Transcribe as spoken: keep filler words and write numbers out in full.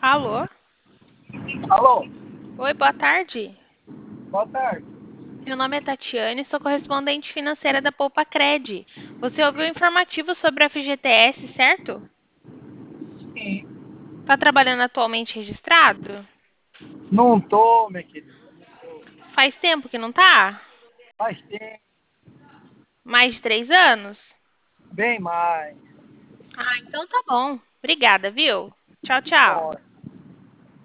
Alô? Alô, Oi, boa tarde. boa tarde. Meu nome é Tatiane, sou correspondente financeira da Poupa Cred. Você ouviu o informativo sobre a F G T S, certo? Sim, Está trabalhando atualmente registrado? não tô, minha querida. Faz tempo que não tá? Faz tempo, Mais de três anos? bem mais. Ah, então tá bom. Obrigada, viu? Tchau, tchau. Bora.